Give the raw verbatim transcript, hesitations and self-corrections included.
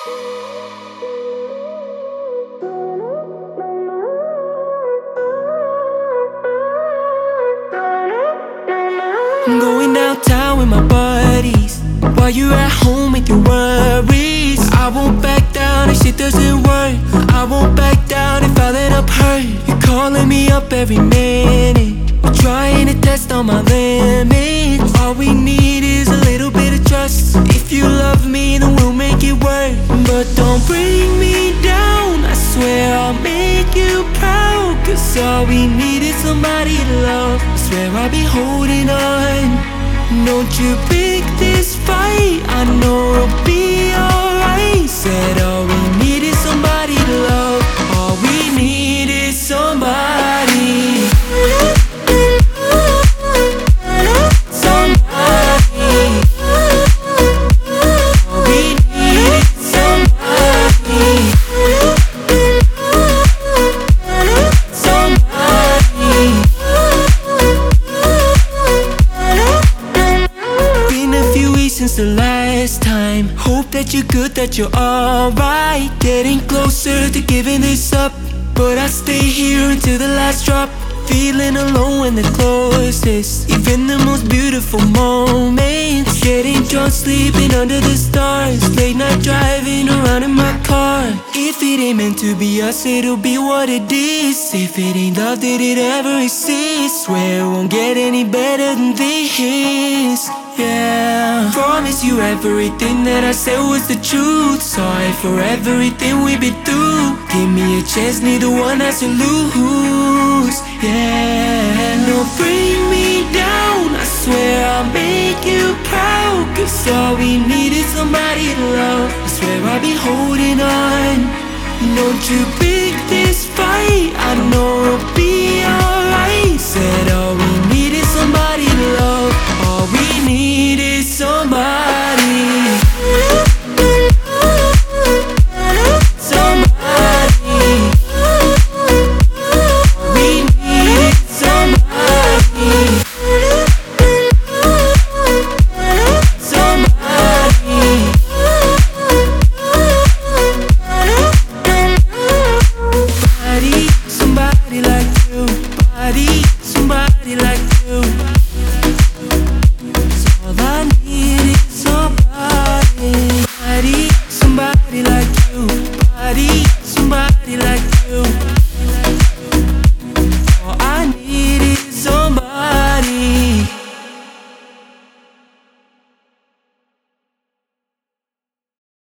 I'm going downtown with my buddies while you're at home with your worries. I won't back down if shit doesn't work. I won't back down if I end up hurt. You're calling me up every minute, trying to test all my limits. All we need is a little bit of trust. If you love me, then we'll make it work. But don't bring me down, I swear I'll make you proud. Cause all we need is somebody to love. I swear I'll be holding on. Don't you pick this fight, I know it'll be alright. Said all we need is somebody to love. All we need is somebody. Since the last time, hope that you're good, that you're alright. Getting closer to giving this up, but I stay here until the last drop. Feeling alone when the closest, even the most beautiful moments. Getting drunk, sleeping under the stars, late night driving around in my car. If it ain't meant to be us, it'll be what it is. If it ain't love, did it ever exist? Swear it won't get any better than this. Yeah, promise you everything that I said was the truth. Sorry for everything we've been through. Give me a chance, neither one has to lose. Yeah, no, bring me down, I swear I'll make you proud. Cause all we need is somebody to love. I swear I'll be holding on. Don't you pick this fight, I know it'll be alright. Said all we need is somebody to love. All we need is somebody.